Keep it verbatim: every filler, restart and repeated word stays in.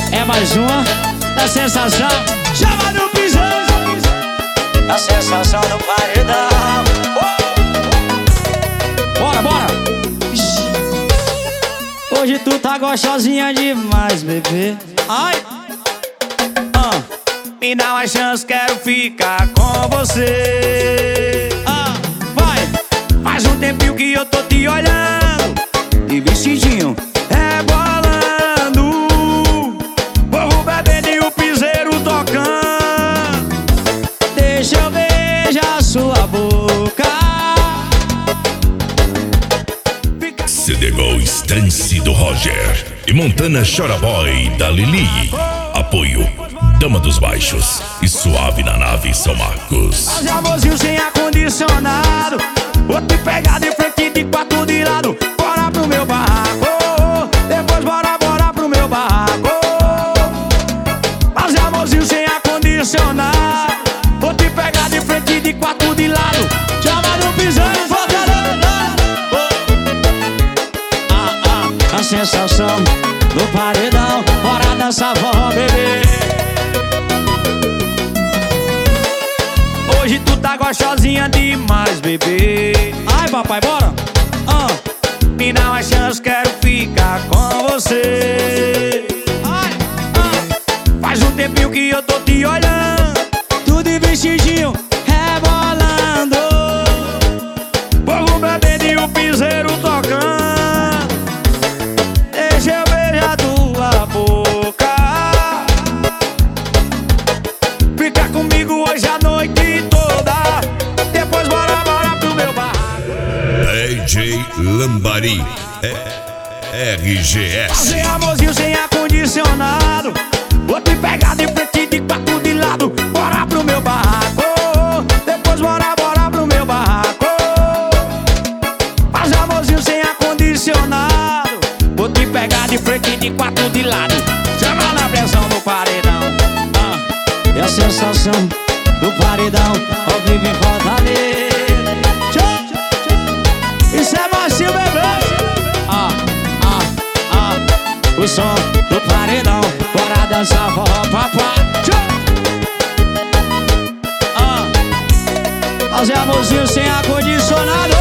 É mais uma da sensação. Chama no pisão. A sensação do paredão. Bora, bora. Hoje tu tá gostosinha demais, bebê. Ai. Ah. Me dá uma chance, quero ficar com você. Ah. Vai. Faz um tempinho que eu tô te olhando e vestidinho rebolando. Povo bebendo e o piseiro tocando. Deixa eu beijar sua boca. C D Gol Stance do Roger e Montana Chora Boy da Lili. Apoio Dama dos Baixos e Suave na Nave São Marcos. Fazer amorzinho sem ar-condicionado. Vou te pegar de frente de quatro de lado. Bora pro meu barraco. Depois bora, bora pro meu barraco. Fazer amorzinho sem ar-condicionado. Vou te pegar de frente de quatro de lado. Chama no pisando, volta ah, ah, a sensação do paredão. Bora dançar, vamos beber. Hoje tu tá gostosinha demais, bebê. Ai, papai, bora. Ah. Me dá uma chance, quero ficar com você. Ai, ah. Faz um tempinho que eu tô te olhando, tudo de vestidinho rebolando. Povo bebendo e o piseiro tocando. Deixa eu beijar tua boca. Fica comigo hoje à noite toda. Depois bora, bora pro meu barraco. D J Lambari R G S. Fazer amorzinho sem ar-condicionado. Vou te pegar de frente de quatro de lado. Bora pro meu barraco. Depois bora, bora pro meu barraco. Fazer amorzinho sem ar-condicionado. Vou te pegar de frente de quatro de lado. Chama na pressão do paredão. Ah, é a sensação do paredão. Ao vivo em Fortaleza. Isso é macio, bebê. Ah, ah, ah. O som do paredão. Bora dançar, forró, papá. Ah. Fazer amorzinho sem ar-condicionado.